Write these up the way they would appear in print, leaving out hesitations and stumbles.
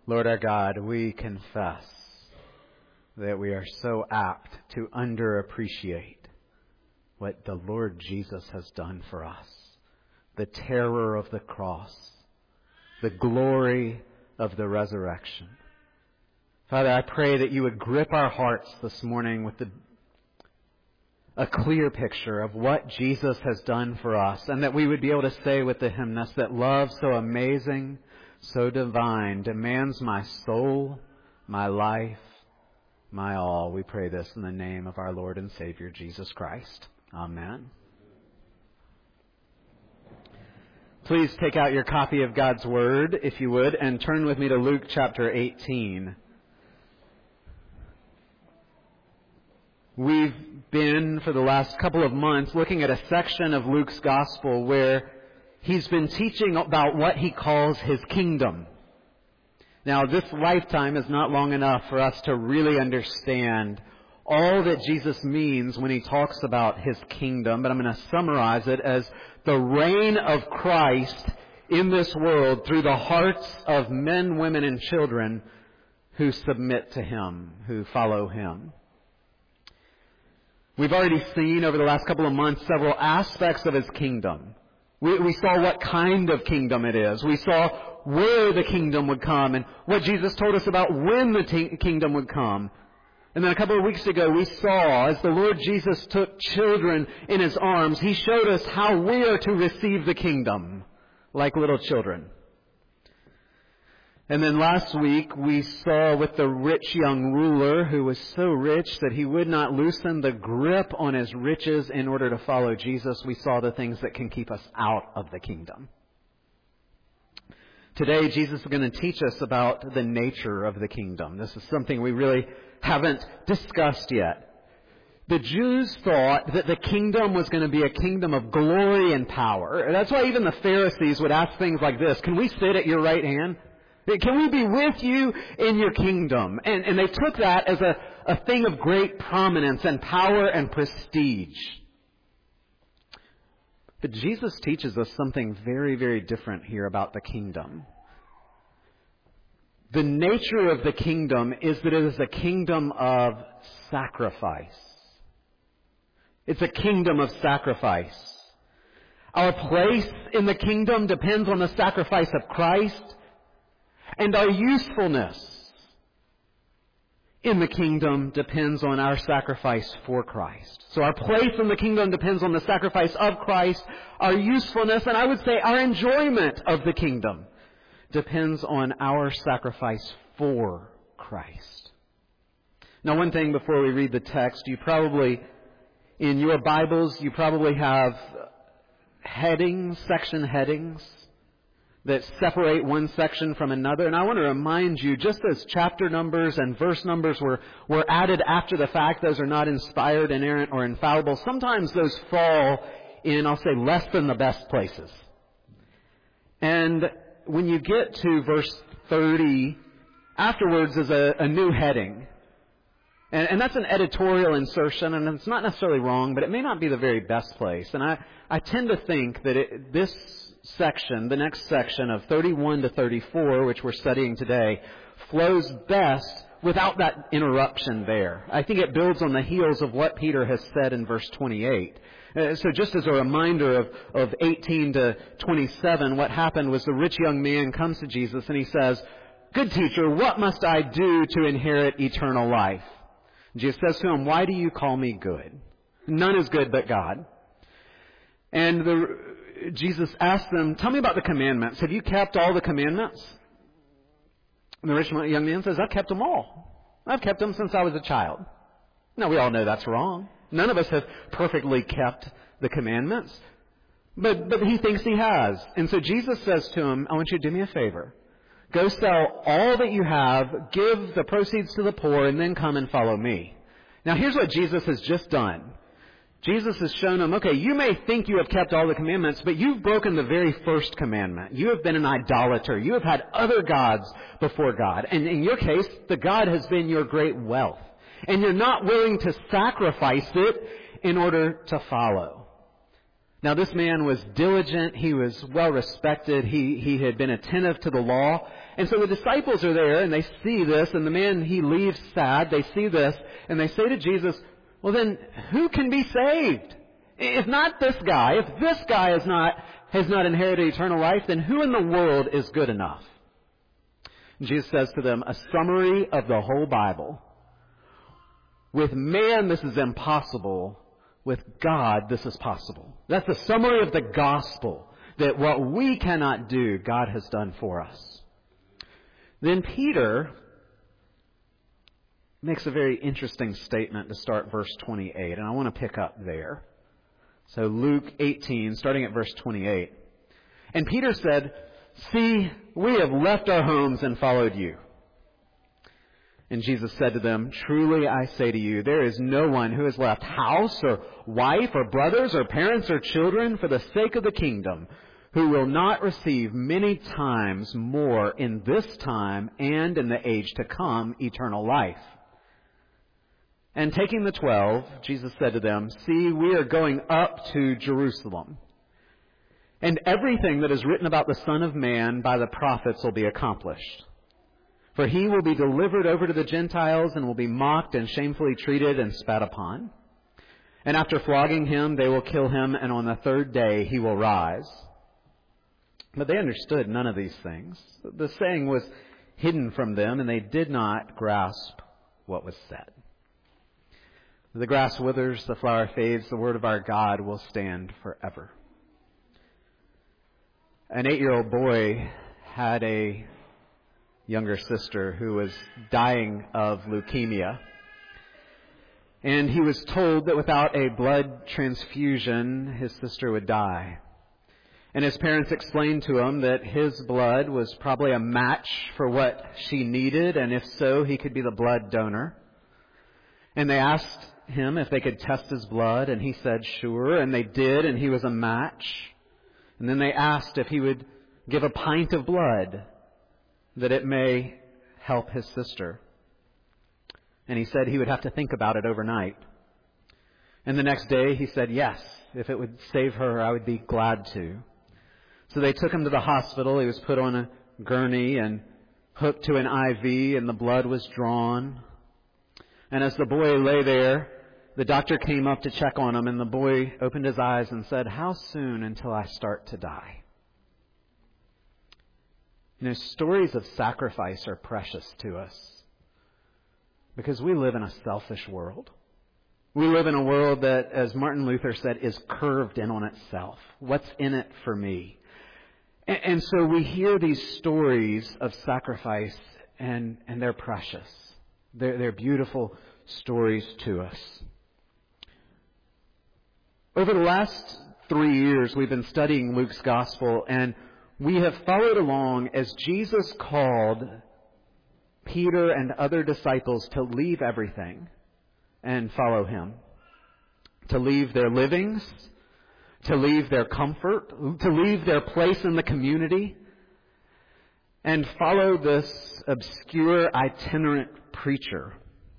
Lord our God, we confess that we are so apt to underappreciate what the Lord Jesus has done for us. The terror of the cross, the glory of the resurrection. Father, I pray that you would grip our hearts this morning with a clear picture of what Jesus has done for us, and that we would be able to say with the hymnist that love so amazing, so divine, demands my soul, my life, my all. We pray this in the name of our Lord and Savior, Jesus Christ. Amen. Please take out your copy of God's Word, if you would, and turn with me to Luke chapter 18. We've been, for the last couple of months, looking at a section of Luke's Gospel where he's been teaching about what he calls his kingdom. Now, this lifetime is not long enough for us to really understand all that Jesus means when he talks about his kingdom, but I'm going to summarize it as the reign of Christ in this world through the hearts of men, women, and children who submit to him, who follow him. We've already seen over the last couple of months several aspects of his kingdom. We saw what kind of kingdom it is. We saw where the kingdom would come and what Jesus told us about when the kingdom would come. And then a couple of weeks ago we saw as the Lord Jesus took children in his arms, he showed us how we are to receive the kingdom like little children. And then last week we saw with the rich young ruler who was so rich that he would not loosen the grip on his riches in order to follow Jesus. We saw the things that can keep us out of the kingdom. Today Jesus is going to teach us about the nature of the kingdom. This is something we really haven't discussed yet. The Jews thought that the kingdom was going to be a kingdom of glory and power. That's why even the Pharisees would ask things like this: can we sit at your right hand? Can we be with you in your kingdom? And they took that as a thing of great prominence and power and prestige. But Jesus teaches us something very, very different here about the kingdom. The nature of the kingdom is that it is a kingdom of sacrifice. It's a kingdom of sacrifice. Our place in the kingdom depends on the sacrifice of Christ. And our usefulness in the kingdom depends on our sacrifice for Christ. So our place in the kingdom depends on the sacrifice of Christ. Our usefulness, and I would say our enjoyment of the kingdom, depends on our sacrifice for Christ. Now, one thing before we read the text, in your Bibles, you probably have section headings that separate one section from another. And I want to remind you, just as chapter numbers and verse numbers were added after the fact, those are not inspired, inerrant, or infallible. Sometimes those fall in, I'll say, less than the best places. And when you get to verse 30, afterwards is a new heading. And that's an editorial insertion, and it's not necessarily wrong, but it may not be the very best place. And I tend to think that this section, the next section of 31 to 34, which we're studying today, flows best without that interruption there. I think it builds on the heels of what Peter has said in verse 28. So just as a reminder of 18 to 27, what happened was the rich young man comes to Jesus and he says, "Good teacher, what must I do to inherit eternal life?" Jesus says to him, "Why do you call me good? None is good but God." And Jesus asked them, "Tell me about the commandments. Have you kept all the commandments?" And the rich young man says, "I've kept them all. I've kept them since I was a child." Now, we all know that's wrong. None of us have perfectly kept the commandments. But he thinks he has. And so Jesus says to him, "I want you to do me a favor. Go sell all that you have, give the proceeds to the poor, and then come and follow me." Now, here's what Jesus has just done. Jesus has shown him, okay, you may think you have kept all the commandments, but you've broken the very first commandment. You have been an idolater. You have had other gods before God. And in your case, the God has been your great wealth. And you're not willing to sacrifice it in order to follow. Now this man was diligent, he was well respected, he had been attentive to the law. And so the disciples are there and they see this, and the man, he leaves sad. They see this and they say to Jesus, well then, who can be saved? If not this guy, if this guy has not inherited eternal life, then who in the world is good enough? And Jesus says to them, a summary of the whole Bible. With man this is impossible. With God, this is possible. That's a summary of the gospel, that what we cannot do, God has done for us. Then Peter makes a very interesting statement to start verse 28, and I want to pick up there. So Luke 18, starting at verse 28. And Peter said, see, we have left our homes and followed you. And Jesus said to them, truly I say to you, there is no one who has left house or wife or brothers or parents or children for the sake of the kingdom, who will not receive many times more in this time and in the age to come eternal life. And taking the 12, Jesus said to them, see, we are going up to Jerusalem, and everything that is written about the Son of Man by the prophets will be accomplished. For he will be delivered over to the Gentiles and will be mocked and shamefully treated and spat upon. And after flogging him, they will kill him, and on the third day he will rise. But they understood none of these things. The saying was hidden from them, and they did not grasp what was said. The grass withers, the flower fades, the word of our God will stand forever. An 8-year-old boy had a younger sister who was dying of leukemia. And he was told that without a blood transfusion, his sister would die. And his parents explained to him that his blood was probably a match for what she needed, and if so, he could be the blood donor. And they asked him if they could test his blood, and he said sure, and they did, and he was a match. And then they asked if he would give a pint of blood, that it may help his sister. And he said he would have to think about it overnight. And the next day he said, yes, if it would save her, I would be glad to. So they took him to the hospital. He was put on a gurney and hooked to an IV, and the blood was drawn. And as the boy lay there, the doctor came up to check on him, and the boy opened his eyes and said, how soon until I start to die? You know, stories of sacrifice are precious to us because we live in a selfish world. We live in a world that, as Martin Luther said, is curved in on itself. What's in it for me? And so we hear these stories of sacrifice, and they're precious. They're beautiful stories to us. Over the last 3 years, we've been studying Luke's Gospel, and we have followed along as Jesus called Peter and other disciples to leave everything and follow him. To leave their livings, to leave their comfort, to leave their place in the community, and follow this obscure itinerant preacher.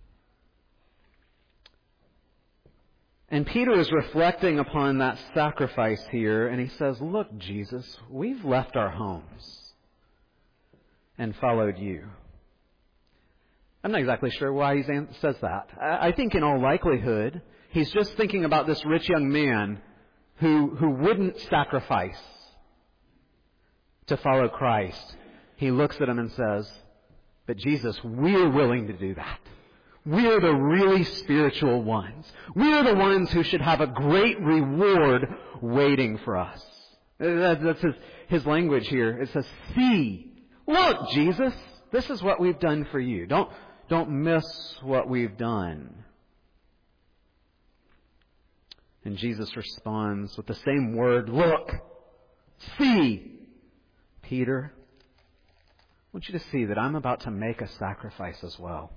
And Peter is reflecting upon that sacrifice here, and he says, look, Jesus, we've left our homes and followed you. I'm not exactly sure why he says that. I think in all likelihood, he's just thinking about this rich young man who wouldn't sacrifice to follow Christ. He looks at him and says, but Jesus, we're willing to do that. We're the really spiritual ones. We're the ones who should have a great reward waiting for us. That's his language here. It says, see, look, Jesus, this is what we've done for you. Don't miss what we've done. And Jesus responds with the same word, look, see, Peter, I want you to see that I'm about to make a sacrifice as well.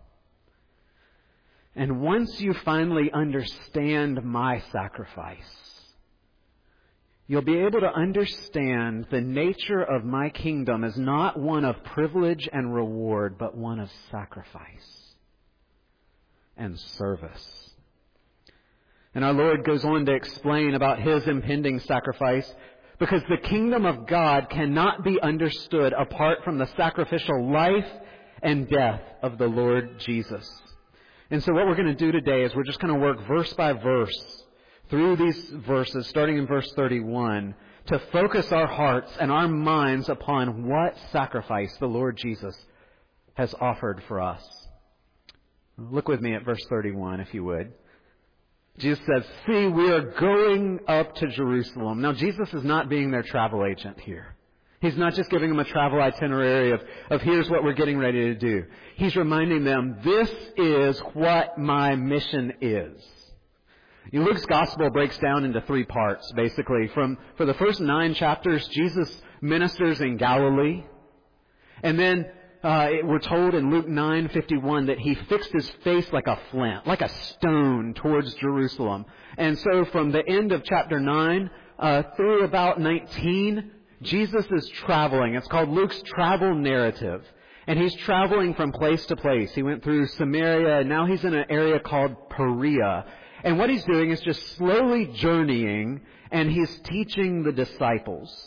And once you finally understand my sacrifice, you'll be able to understand the nature of my kingdom as not one of privilege and reward, but one of sacrifice and service. And our Lord goes on to explain about His impending sacrifice, because the kingdom of God cannot be understood apart from the sacrificial life and death of the Lord Jesus. And so what we're going to do today is we're just going to work verse by verse through these verses, starting in verse 31, to focus our hearts and our minds upon what sacrifice the Lord Jesus has offered for us. Look with me at verse 31, if you would. Jesus says, "See, we are going up to Jerusalem." Now, Jesus is not being their travel agent here. He's not just giving them a travel itinerary of here's what we're getting ready to do. He's reminding them, this is what my mission is. Luke's gospel breaks down into 3 parts, basically. For the first 9 chapters, Jesus ministers in Galilee. And then we're told in Luke 9:51 that he fixed his face like a flint, like a stone towards Jerusalem. And so from the end of chapter 9 through about 19, Jesus is traveling. It's called Luke's travel narrative. And he's traveling from place to place. He went through Samaria, and now he's in an area called Perea. And what he's doing is just slowly journeying, and he's teaching the disciples.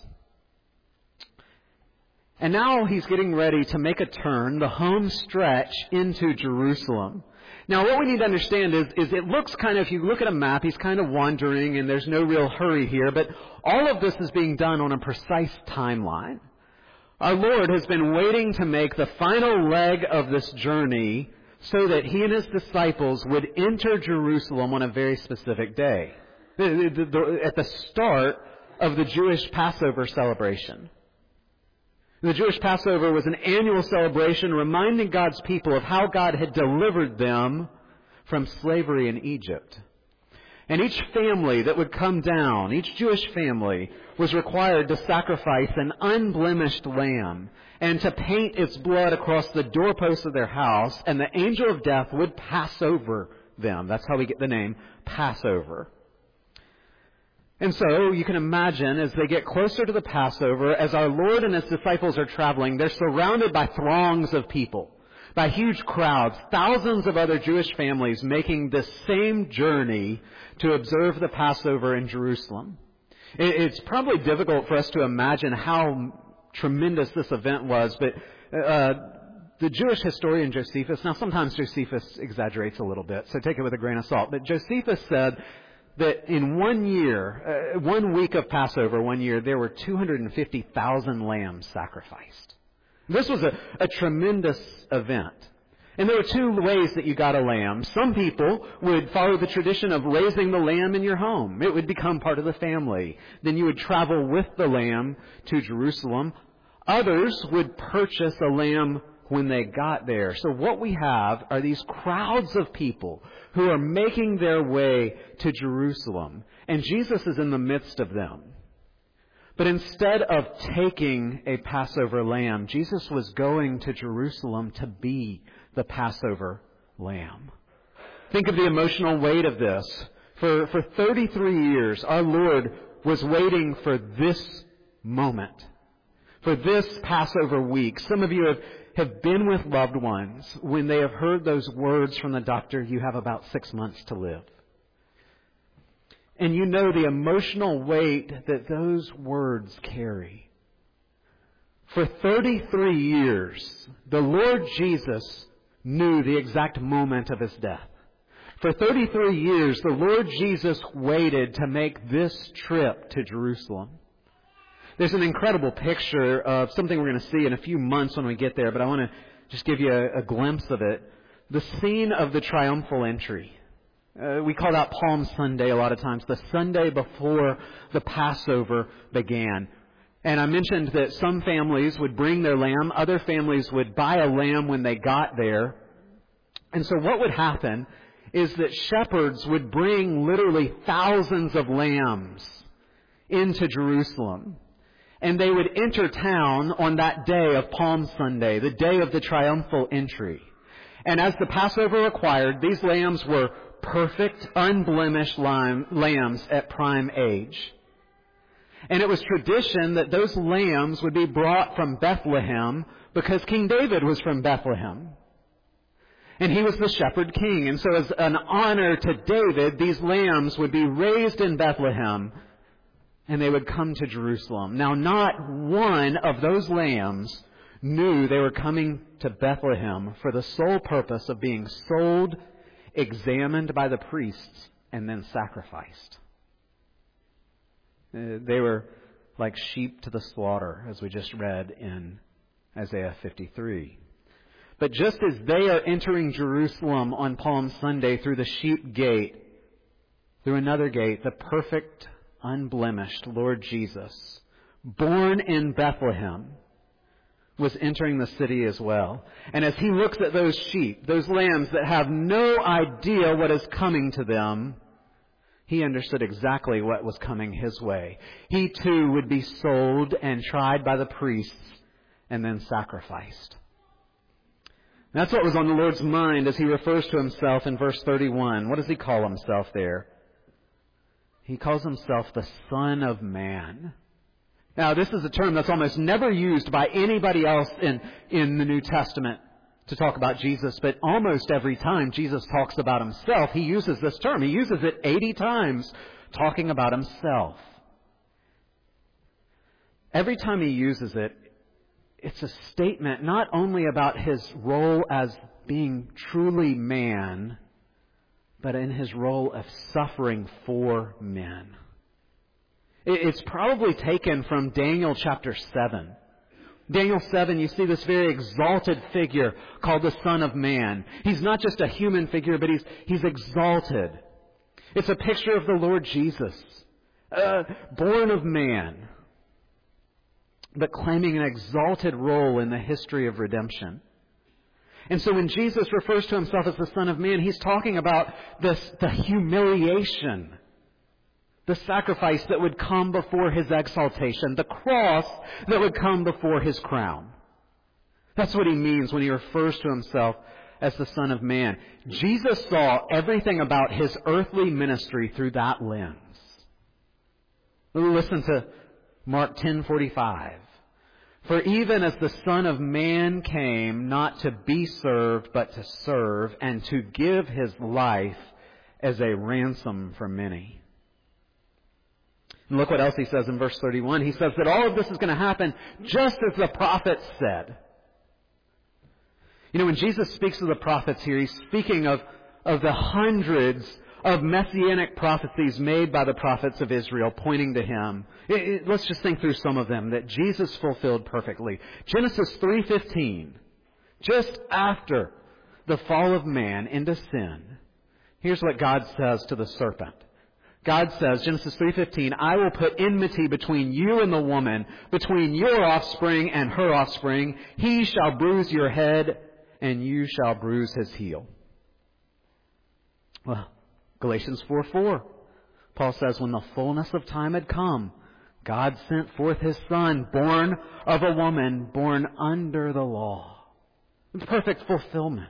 And now he's getting ready to make a turn, the home stretch, into Jerusalem. Now what we need to understand is it looks kind of, if you look at a map, he's kind of wandering and there's no real hurry here, but all of this is being done on a precise timeline. Our Lord has been waiting to make the final leg of this journey so that he and his disciples would enter Jerusalem on a very specific day, at the start of the Jewish Passover celebration. The Jewish Passover was an annual celebration reminding God's people of how God had delivered them from slavery in Egypt. And each family that would come down, each Jewish family, was required to sacrifice an unblemished lamb and to paint its blood across the doorposts of their house, and the angel of death would pass over them. That's how we get the name Passover. And so you can imagine as they get closer to the Passover, as our Lord and his disciples are traveling, they're surrounded by throngs of people, by huge crowds, thousands of other Jewish families making this same journey to observe the Passover in Jerusalem. It's probably difficult for us to imagine how tremendous this event was, but the Jewish historian Josephus, now sometimes Josephus exaggerates a little bit, so take it with a grain of salt, but Josephus said that in 1 year, 1 week of Passover, 1 year, there were 250,000 lambs sacrificed. This was a tremendous event. And there were 2 ways that you got a lamb. Some people would follow the tradition of raising the lamb in your home. It would become part of the family. Then you would travel with the lamb to Jerusalem. Others would purchase a lamb when they got there. So what we have are these crowds of people who are making their way to Jerusalem. And Jesus is in the midst of them. But instead of taking a Passover lamb, Jesus was going to Jerusalem to be the Passover lamb. Think of the emotional weight of this. For 33 years, our Lord was waiting for this moment, for this Passover week. Some of you have been with loved ones when they have heard those words from the doctor, you have about 6 months to live. And you know the emotional weight that those words carry. For 33 years, the Lord Jesus knew the exact moment of his death. For 33 years, the Lord Jesus waited to make this trip to Jerusalem. There's an incredible picture of something we're going to see in a few months when we get there, but I want to just give you a glimpse of it. The scene of the triumphal entry. We call that Palm Sunday a lot of times, the Sunday before the Passover began. And I mentioned that some families would bring their lamb, other families would buy a lamb when they got there. And so what would happen is that shepherds would bring literally thousands of lambs into Jerusalem. And they would enter town on that day of Palm Sunday, the day of the triumphal entry. And as the Passover required, these lambs were perfect, unblemished lambs at prime age. And it was tradition that those lambs would be brought from Bethlehem because King David was from Bethlehem. And he was the shepherd king. And so as an honor to David, these lambs would be raised in Bethlehem and they would come to Jerusalem. Now, not one of those lambs knew they were coming to Bethlehem for the sole purpose of being sold, examined by the priests, and then sacrificed. They were like sheep to the slaughter, as we just read in Isaiah 53. But just as they are entering Jerusalem on Palm Sunday through the sheep gate, through another gate, the perfect, unblemished Lord Jesus, born in Bethlehem, was entering the city as well. And as he looks at those sheep, those lambs that have no idea what is coming to them, he understood exactly what was coming his way. He too would be sold and tried by the priests and then sacrificed. That's what was on the Lord's mind as he refers to himself in verse 31. What does he call himself there? He calls himself the Son of Man. Now, this is a term that's almost never used by anybody else in the New Testament to talk about Jesus, but almost every time Jesus talks about himself, he uses this term. He uses it 80 times talking about himself. Every time he uses it, it's a statement not only about his role as being truly man, but in his role of suffering for men. It's probably taken from Daniel chapter 7. Daniel 7, you see this very exalted figure called the Son of Man. He's not just a human figure, but he's exalted. It's a picture of the Lord Jesus, born of man, but claiming an exalted role in the history of redemption. And so when Jesus refers to himself as the Son of Man, he's talking about the humiliation, the sacrifice that would come before his exaltation, the cross that would come before his crown. That's what he means when he refers to himself as the Son of Man. Jesus saw everything about his earthly ministry through that lens. Listen to Mark 10:45. For even as the Son of Man came not to be served, but to serve, and to give his life as a ransom for many. And look what else he says in verse 31. He says that all of this is going to happen just as the prophets said. You know, when Jesus speaks to the prophets here, he's speaking of the hundreds of messianic prophecies made by the prophets of Israel pointing to him. Let's just think through some of them that Jesus fulfilled perfectly. Genesis 3:15, just after the fall of man into sin, here's what God says to the serpent. God says, Genesis 3:15, I will put enmity between you and the woman, between your offspring and her offspring. He shall bruise your head, and you shall bruise his heel. Well, Galatians 4:4, Paul says, when the fullness of time had come, God sent forth his Son, born of a woman, born under the law. It's perfect fulfillment.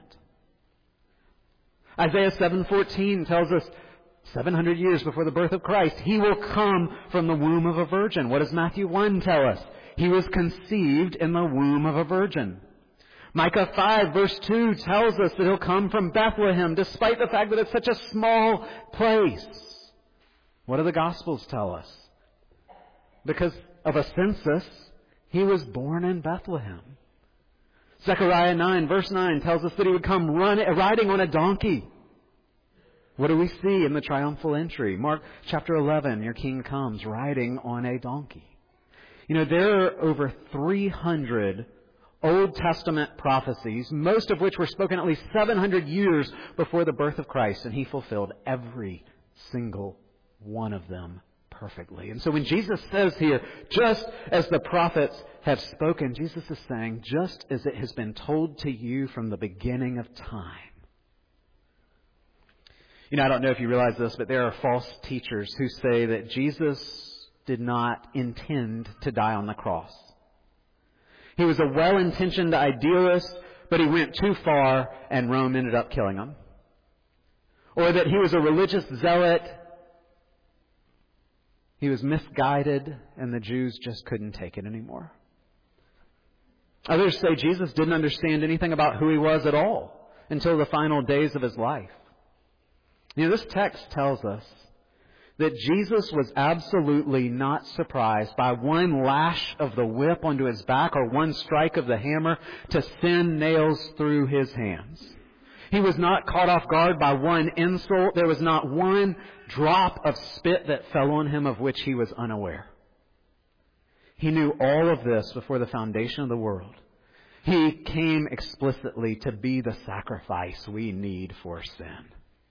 Isaiah 7:14 tells us, 700 years before the birth of Christ, he will come from the womb of a virgin. What does Matthew 1 tell us? He was conceived in the womb of a virgin. Micah 5 verse 2 tells us that he'll come from Bethlehem, despite the fact that it's such a small place. What do the Gospels tell us? Because of a census, he was born in Bethlehem. Zechariah 9 verse 9 tells us that he would come riding on a donkey. What do we see in the triumphal entry? Mark chapter 11, your king comes riding on a donkey. You know, there are over 300 Old Testament prophecies, most of which were spoken at least 700 years before the birth of Christ, and he fulfilled every single one of them perfectly. And so when Jesus says here, just as the prophets have spoken, Jesus is saying, just as it has been told to you from the beginning of time. You know, I don't know if you realize this, but there are false teachers who say that Jesus did not intend to die on the cross. He was a well-intentioned idealist, but he went too far and Rome ended up killing him. Or that he was a religious zealot. He was misguided and the Jews just couldn't take it anymore. Others say Jesus didn't understand anything about who he was at all. until the final days of his life. This text tells us that Jesus was absolutely not surprised by one lash of the whip onto his back or one strike of the hammer to send nails through his hands. He was not caught off guard by one insult. There was not one drop of spit that fell on him of which he was unaware. He knew all of this before the foundation of the world. He came explicitly to be the sacrifice we need for sin.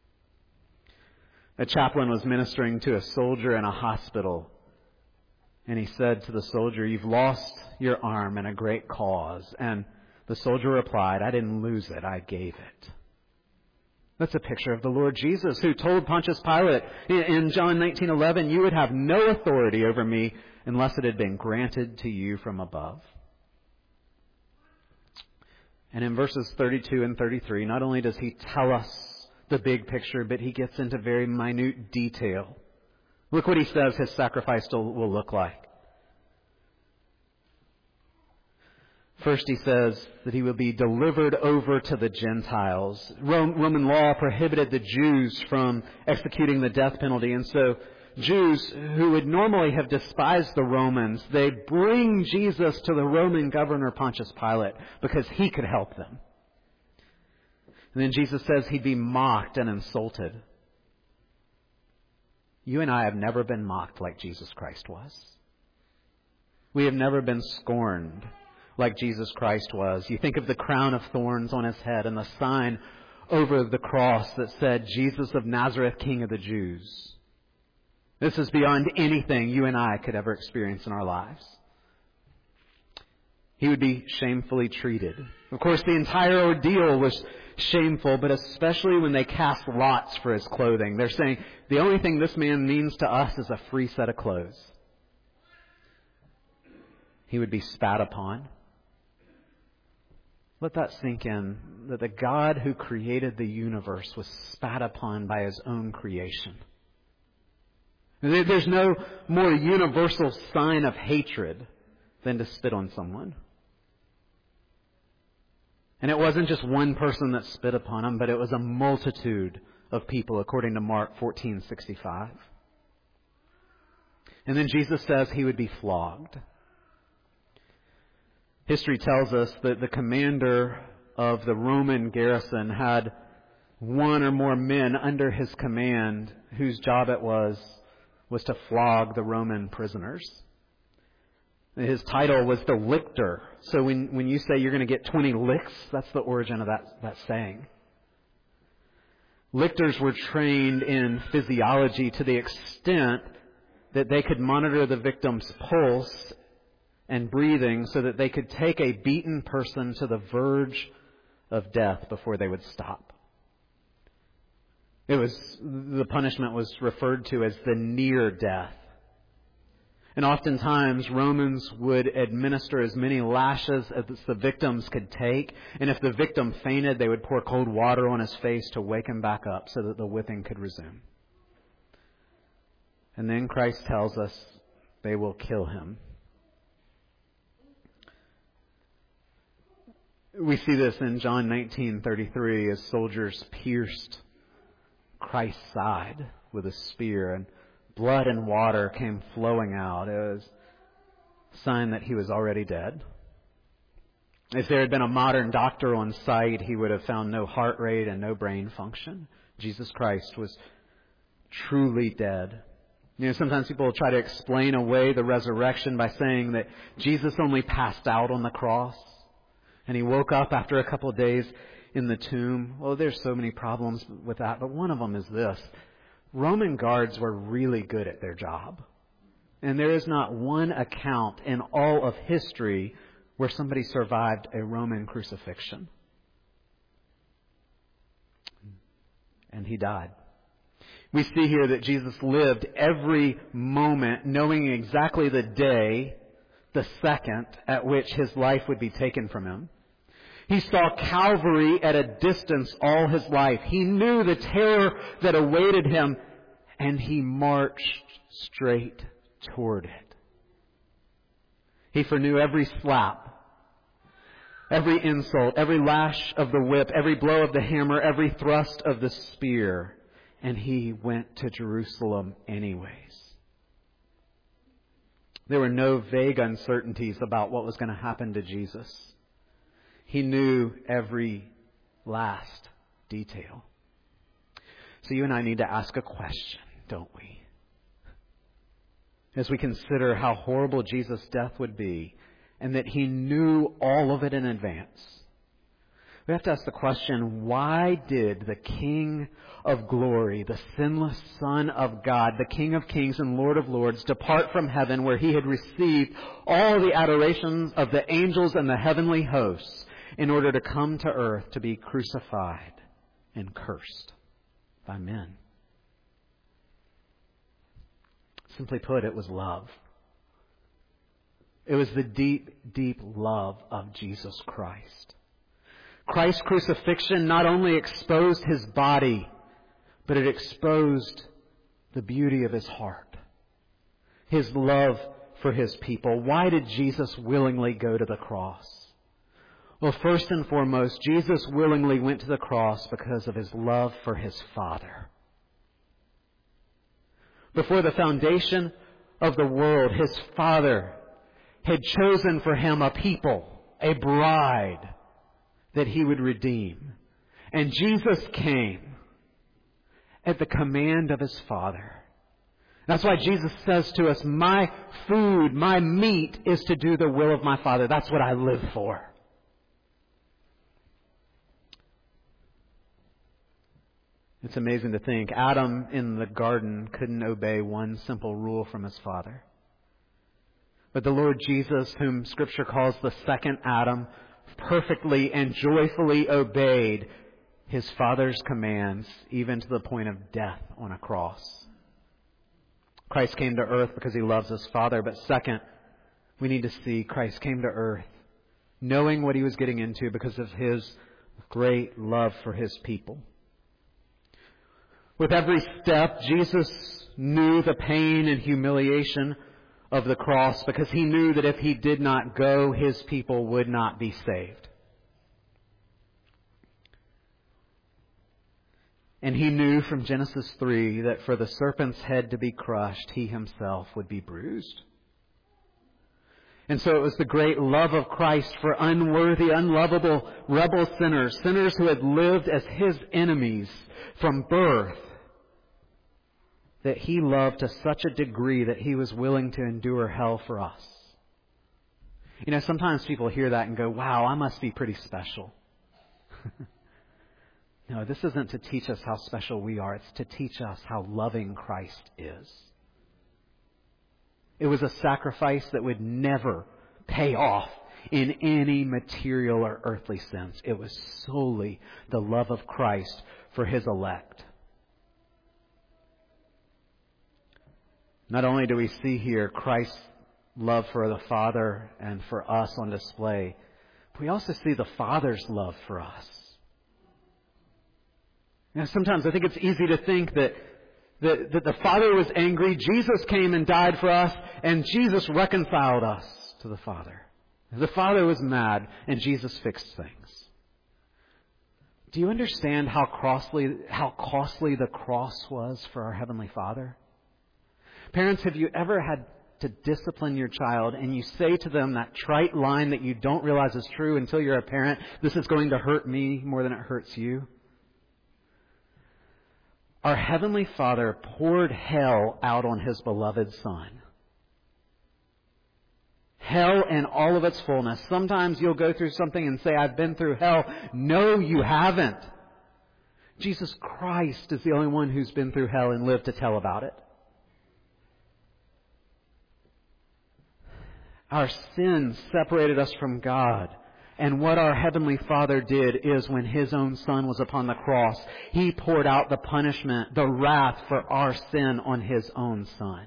A chaplain was ministering to a soldier in a hospital, and he said to the soldier, "You've lost your arm in a great cause." And the soldier replied, "I didn't lose it, I gave it." That's a picture of the Lord Jesus, who told Pontius Pilate in John 19:11, "You would have no authority over me unless it had been granted to you from above." And in verses 32 and 33, not only does he tell us the big picture, but he gets into very minute detail. Look what he says his sacrifice will look like. First, he says that he will be delivered over to the Gentiles. Roman law prohibited the Jews from executing the death penalty, and so Jews who would normally have despised the Romans, they bring Jesus to the Roman governor Pontius Pilate because he could help them. And then Jesus says he'd be mocked and insulted. You and I have never been mocked like Jesus Christ was. We have never been scorned like Jesus Christ was. You think of the crown of thorns on his head and the sign over the cross that said, "Jesus of Nazareth, King of the Jews." This is beyond anything you and I could ever experience in our lives. He would be shamefully treated. Of course, the entire ordeal was shameful, but especially when they cast lots for his clothing. They're saying, the only thing this man means to us is a free set of clothes. He would be spat upon. Let that sink in, that the God who created the universe was spat upon by his own creation. There's no more universal sign of hatred than to spit on someone. And it wasn't just one person that spit upon him, but it was a multitude of people, according to Mark 14:65. And then Jesus says he would be flogged. History tells us that the commander of the Roman garrison had one or more men under his command whose job it was to flog the Roman prisoners. His title was the lictor. So when you say you're going to get 20 licks, that's the origin of that saying. Lictors were trained in physiology to the extent that they could monitor the victim's pulse and breathing so that they could take a beaten person to the verge of death before they would stop. The punishment was referred to as the near death. And oftentimes, Romans would administer as many lashes as the victims could take. And if the victim fainted, they would pour cold water on his face to wake him back up so that the whipping could resume. And then Christ tells us they will kill him. We see this in John 19:33 as soldiers pierced Christ's side with a spear, and blood and water came flowing out. It was a sign that he was already dead. If there had been a modern doctor on site, he would have found no heart rate and no brain function. Jesus Christ was truly dead. Sometimes people try to explain away the resurrection by saying that Jesus only passed out on the cross and he woke up after a couple of days in the tomb. Well, there's so many problems with that, but one of them is this. Roman guards were really good at their job. And there is not one account in all of history where somebody survived a Roman crucifixion. And he died. We see here that Jesus lived every moment knowing exactly the day, the second at which his life would be taken from him. He saw Calvary at a distance all his life. He knew the terror that awaited him, and he marched straight toward it. He foreknew every slap, every insult, every lash of the whip, every blow of the hammer, every thrust of the spear. And He went to Jerusalem anyways. There were no vague uncertainties about what was going to happen to Jesus. He knew every last detail. So you and I need to ask a question, don't we? As we consider how horrible Jesus' death would be, and that He knew all of it in advance. We have to ask the question, why did the King of glory, the sinless Son of God, the King of kings and Lord of lords, depart from heaven where He had received all the adorations of the angels and the heavenly hosts in order to come to earth to be crucified and cursed by men? Simply put, it was love. It was the deep, deep love of Jesus Christ. Christ's crucifixion not only exposed His body, but it exposed the beauty of His heart, His love for His people. Why did Jesus willingly go to the cross? Well, first and foremost, Jesus willingly went to the cross because of His love for His Father. Before the foundation of the world, His Father had chosen for Him a people, a bride that He would redeem. And Jesus came at the command of His Father. That's why Jesus says to us, my food, my meat is to do the will of my Father. That's what I live for. It's amazing to think Adam in the garden couldn't obey one simple rule from his father. But the Lord Jesus, whom Scripture calls the second Adam, perfectly and joyfully obeyed His Father's commands, even to the point of death on a cross. Christ came to earth because He loves His Father. But second, we need to see Christ came to earth knowing what He was getting into because of His great love for His people. With every step, Jesus knew the pain and humiliation of the cross because He knew that if He did not go, His people would not be saved. And He knew from Genesis 3 that for the serpent's head to be crushed, He Himself would be bruised. And so it was the great love of Christ for unworthy, unlovable, rebel sinners, sinners who had lived as His enemies from birth, that He loved to such a degree that He was willing to endure hell for us. You know, sometimes people hear that and go, wow, I must be pretty special. No, this isn't to teach us how special we are. It's to teach us how loving Christ is. It was a sacrifice that would never pay off in any material or earthly sense. It was solely the love of Christ for His elect. Not only do we see here Christ's love for the Father and for us on display, but we also see the Father's love for us. Now, sometimes I think it's easy to think that the Father was angry, Jesus came and died for us, and Jesus reconciled us to the Father. The Father was mad, and Jesus fixed things. Do you understand how costly the cross was for our Heavenly Father? Parents, have you ever had to discipline your child and you say to them that trite line that you don't realize is true until you're a parent, this is going to hurt me more than it hurts you? Our Heavenly Father poured hell out on His beloved Son. Hell in all of its fullness. Sometimes you'll go through something and say, I've been through hell. No, you haven't. Jesus Christ is the only one who's been through hell and lived to tell about it. Our sins separated us from God. And what our Heavenly Father did is when His own Son was upon the cross, He poured out the punishment, the wrath for our sin on His own Son.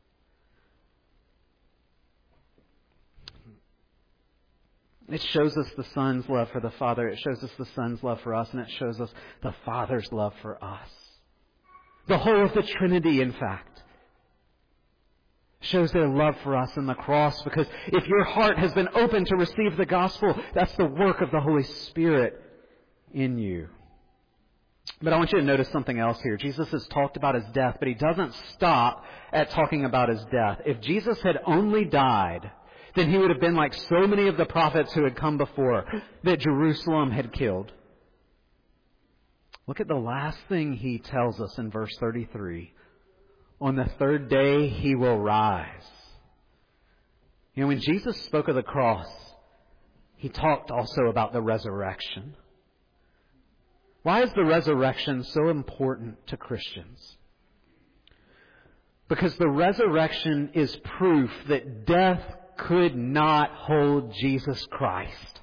It shows us the Son's love for the Father. It shows us the Son's love for us. And it shows us the Father's love for us. The whole of the Trinity, in fact. Shows their love for us in the cross, because if your heart has been open to receive the gospel, that's the work of the Holy Spirit in you. But I want you to notice something else here. Jesus has talked about His death, but He doesn't stop at talking about His death. If Jesus had only died, then He would have been like so many of the prophets who had come before that Jerusalem had killed. Look at the last thing He tells us in verse 33. On the third day He will rise. You know, when Jesus spoke of the cross, He talked also about the resurrection. Why is the resurrection so important to Christians? Because the resurrection is proof that death could not hold Jesus Christ.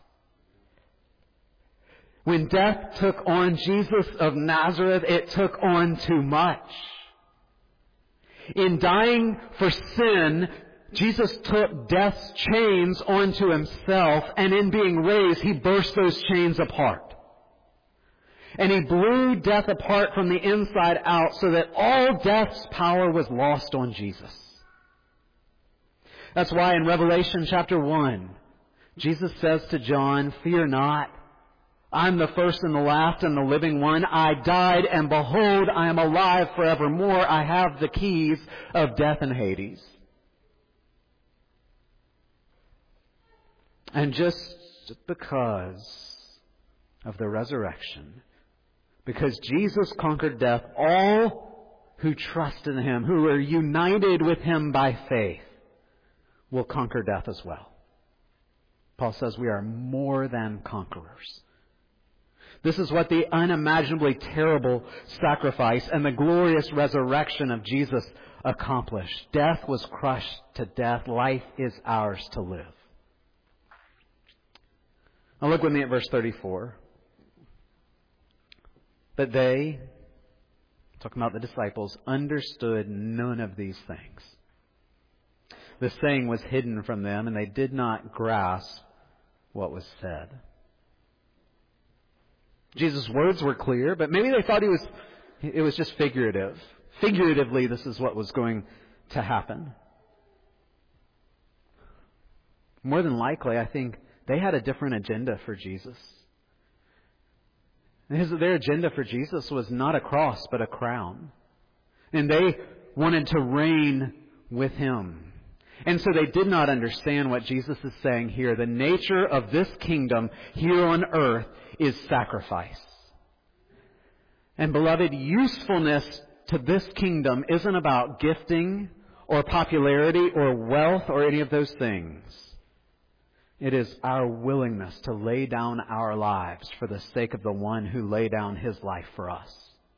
When death took on Jesus of Nazareth, it took on too much. In dying for sin, Jesus took death's chains onto Himself, and in being raised, He burst those chains apart. And He blew death apart from the inside out so that all death's power was lost on Jesus. That's why in Revelation chapter 1, Jesus says to John, "Fear not. I'm the first and the last and the living one. I died, and behold, I am alive forevermore. I have the keys of death and Hades." And just because of the resurrection, because Jesus conquered death, all who trust in Him, who are united with Him by faith, will conquer death as well. Paul says we are more than conquerors. This is what the unimaginably terrible sacrifice and the glorious resurrection of Jesus accomplished. Death was crushed to death. Life is ours to live. Now look with me at verse 34. But they, talking about the disciples, understood none of these things. The saying was hidden from them, and they did not grasp what was said. Jesus' words were clear, but maybe they thought it was just figurative. Figuratively, this is what was going to happen. More than likely, I think they had a different agenda for Jesus. Their agenda for Jesus was not a cross, but a crown. And they wanted to reign with Him. And so they did not understand what Jesus is saying here. The nature of this kingdom here on earth is sacrifice. And beloved, usefulness to this kingdom isn't about gifting or popularity or wealth or any of those things. It is our willingness to lay down our lives for the sake of the one who laid down His life for us.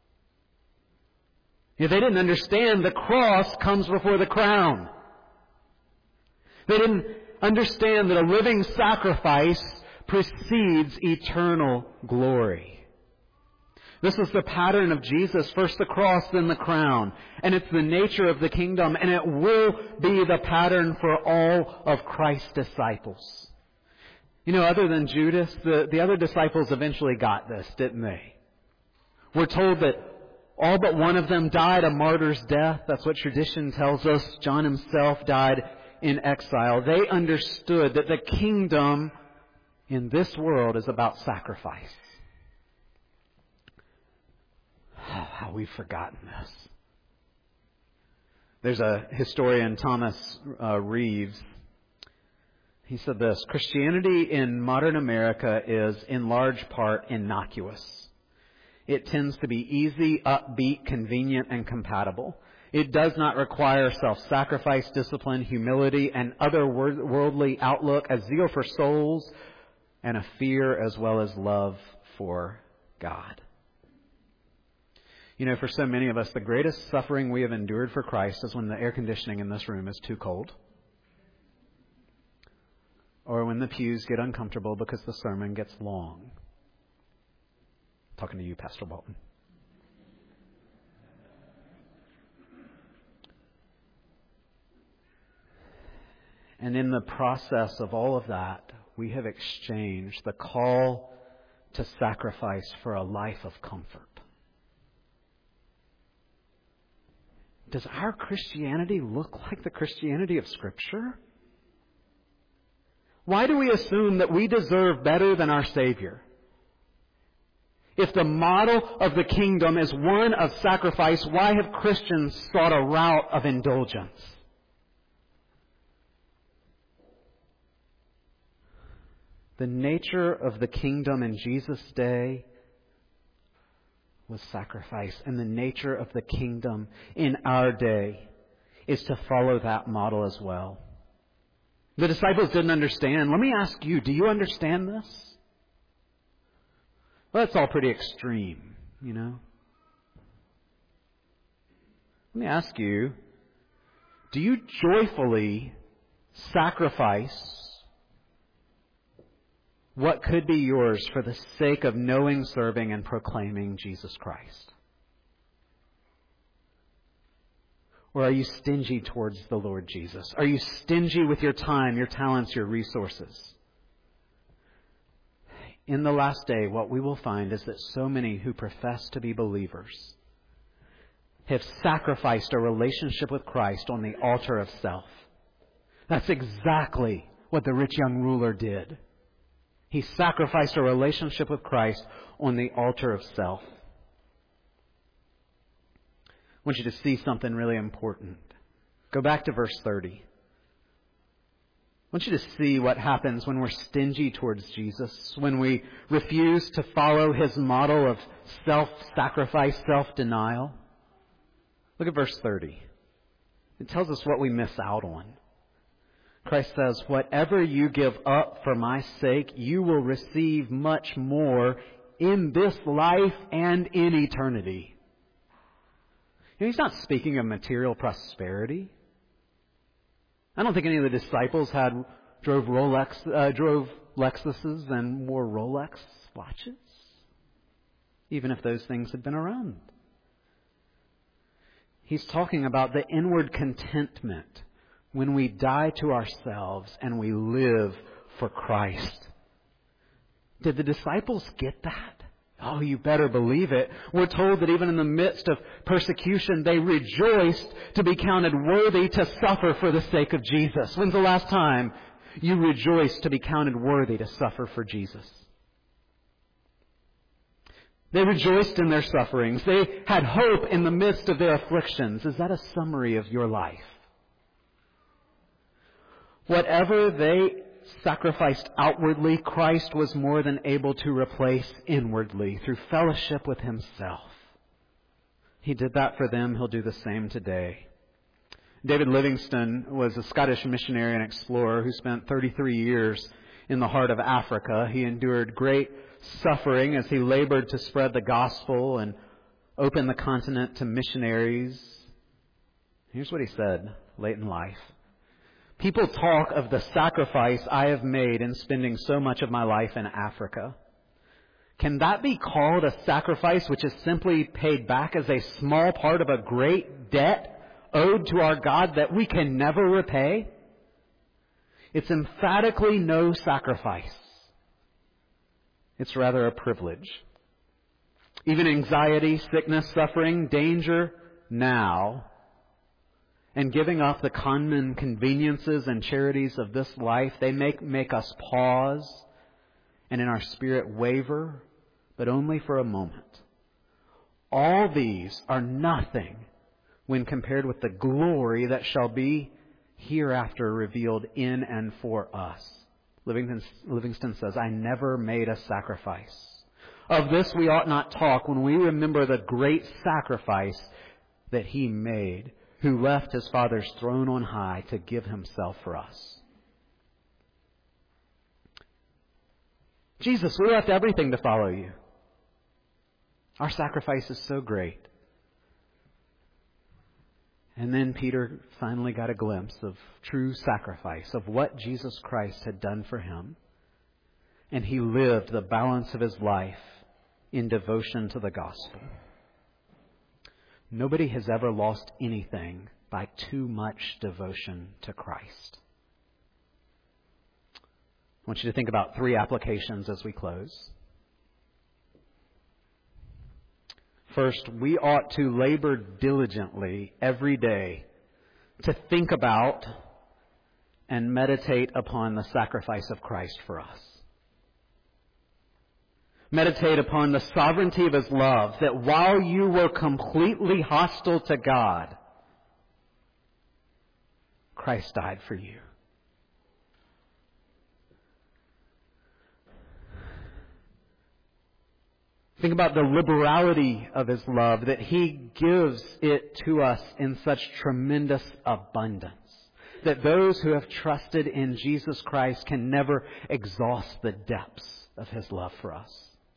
If they didn't understand the cross comes before the crown. They didn't understand that a living sacrifice precedes eternal glory. This is the pattern of Jesus, first the cross, then the crown. And it's the nature of the kingdom, and it will be the pattern for all of Christ's disciples. You know, other than Judas, the other disciples eventually got this, didn't they? We're told that all but one of them died a martyr's death. That's what tradition tells us. John himself died in exile. They understood that the kingdom in this world is about sacrifice. Oh, how we've forgotten this. There's a historian, Thomas Reeves. He said this: Christianity in modern America is in large part innocuous. It tends to be easy, upbeat, convenient, and compatible. It does not require self-sacrifice, discipline, humility, and otherworldly outlook, a zeal for souls, and a fear as well as love for God. You know, for so many of us, the greatest suffering we have endured for Christ is when the air conditioning in this room is too cold. Or when the pews get uncomfortable because the sermon gets long. Talking to you, Pastor Walton. And in the process of all of that, we have exchanged the call to sacrifice for a life of comfort. does our Christianity look like the Christianity of Scripture? Why do we assume that we deserve better than our Savior? If the model of the kingdom is one of sacrifice, why have Christians sought a route of indulgence? The nature of the kingdom in Jesus' day was sacrifice, and the nature of the kingdom in our day is to follow that model as well. The disciples didn't understand. Let me ask you, do you understand this? Well, that's all pretty extreme, you know. Let me ask you, do you joyfully sacrifice what could be yours for the sake of knowing, serving, and proclaiming Jesus Christ? Or are you stingy towards the Lord Jesus? Are you stingy with your time, your talents, your resources? In the last day, what we will find is that so many who profess to be believers have sacrificed a relationship with Christ on the altar of self. That's exactly what the rich young ruler did. He sacrificed a relationship with Christ on the altar of self. I want you to see something really important. Go back to verse 30. I want you to see what happens when we're stingy towards Jesus, when we refuse to follow His model of self-sacrifice, self-denial. Look at verse 30. It tells us what we miss out on. Christ says, "Whatever you give up for my sake, you will receive much more in this life and in eternity." You know, He's not speaking of material prosperity. I don't think any of the disciples drove Lexuses and wore Rolex watches, even if those things had been around. He's talking about the inward contentment when we die to ourselves and we live for Christ. Did the disciples get that? Oh, you better believe it. We're told that even in the midst of persecution, they rejoiced to be counted worthy to suffer for the sake of Jesus. When's the last time you rejoiced to be counted worthy to suffer for Jesus? They rejoiced in their sufferings. They had hope in the midst of their afflictions. Is that a summary of your life? Whatever they sacrificed outwardly, Christ was more than able to replace inwardly through fellowship with Himself. He did that for them. He'll do the same today. David Livingstone was a Scottish missionary and explorer who spent 33 years in the heart of Africa. He endured great suffering as he labored to spread the gospel and open the continent to missionaries. Here's what he said late in life. "People talk of the sacrifice I have made in spending so much of my life in Africa. Can that be called a sacrifice which is simply paid back as a small part of a great debt owed to our God that we can never repay? It's emphatically no sacrifice. It's rather a privilege. Even anxiety, sickness, suffering, danger now, and giving up the common conveniences and charities of this life, they make us pause and in our spirit waver, but only for a moment. All these are nothing when compared with the glory that shall be hereafter revealed in and for us." Livingstone says, "I never made a sacrifice. Of this we ought not talk when we remember the great sacrifice that He made, who left His Father's throne on high to give Himself for us." Jesus, we left everything to follow You. Our sacrifice is so great. And then Peter finally got a glimpse of true sacrifice, of what Jesus Christ had done for him. And he lived the balance of his life in devotion to the gospel. Nobody has ever lost anything by too much devotion to Christ. I want you to think about 3 applications as we close. First, we ought to labor diligently every day to think about and meditate upon the sacrifice of Christ for us. Meditate upon the sovereignty of His love, that while you were completely hostile to God, Christ died for you. Think about the liberality of His love, that He gives it to us in such tremendous abundance, that those who have trusted in Jesus Christ can never exhaust the depths of His love for us.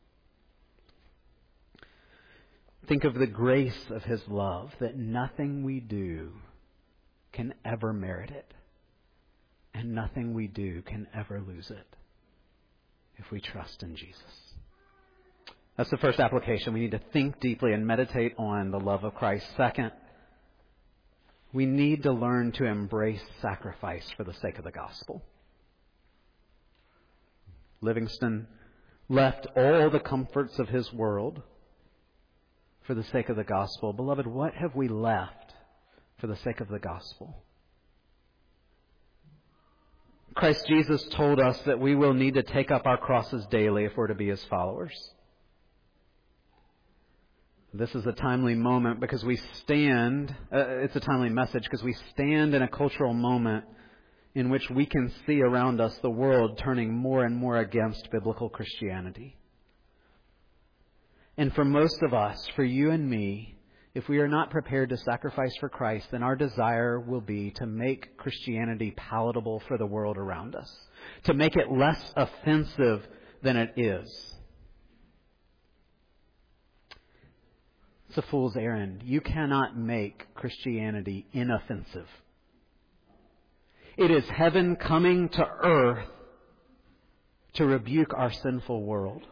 Think of the grace of His love, that nothing we do can ever merit it, and nothing we do can ever lose it if we trust in Jesus. That's the first application. We need to think deeply and meditate on the love of Christ. Second, we need to learn to embrace sacrifice for the sake of the gospel. Livingston left all the comforts of his world for the sake of the gospel. Beloved, what have we left for the sake of the gospel? Christ Jesus told us that we will need to take up our crosses daily if we're to be His followers. This is a timely moment because we stand, it's a timely message because we stand in a cultural moment in which we can see around us the world turning more and more against biblical Christianity. And for most of us, for you and me, if we are not prepared to sacrifice for Christ, then our desire will be to make Christianity palatable for the world around us, to make it less offensive than it is. It's a fool's errand. You cannot make Christianity inoffensive. It is heaven coming to earth to rebuke our sinful world.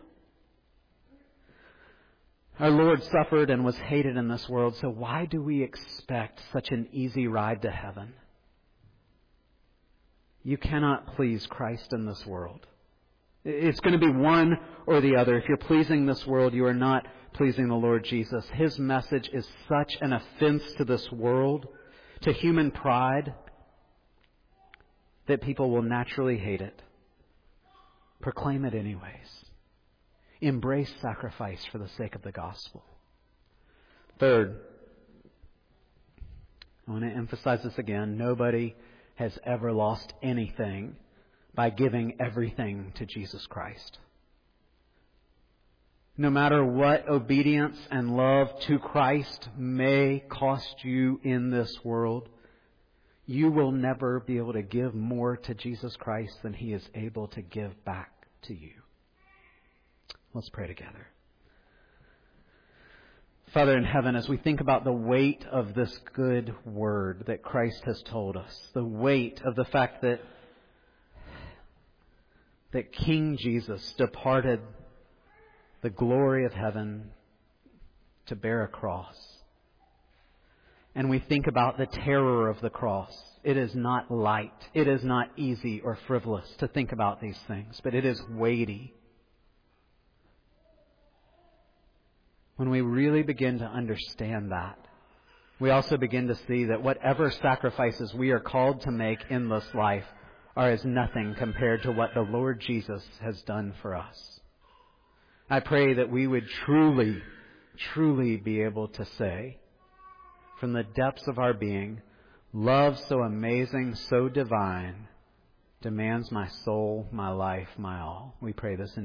Our Lord suffered and was hated in this world, so why do we expect such an easy ride to heaven? You cannot please Christ in this world. It's going to be one or the other. If you're pleasing this world, you are not pleasing the Lord Jesus. His message is such an offense to this world, to human pride, that people will naturally hate it. Proclaim it anyways. Embrace sacrifice for the sake of the gospel. Third, I want to emphasize this again. Nobody has ever lost anything by giving everything to Jesus Christ. No matter what obedience and love to Christ may cost you in this world, you will never be able to give more to Jesus Christ than He is able to give back to you. Let's pray together. Father in heaven, as we think about the weight of this good word that Christ has told us, the weight of the fact that King Jesus departed the glory of heaven to bear a cross. And we think about the terror of the cross. It is not light. It is not easy or frivolous to think about these things, but it is weighty. When we really begin to understand that, we also begin to see that whatever sacrifices we are called to make in this life are as nothing compared to what the Lord Jesus has done for us. I pray that we would truly, truly be able to say, from the depths of our being, love so amazing, so divine, demands my soul, my life, my all. We pray this in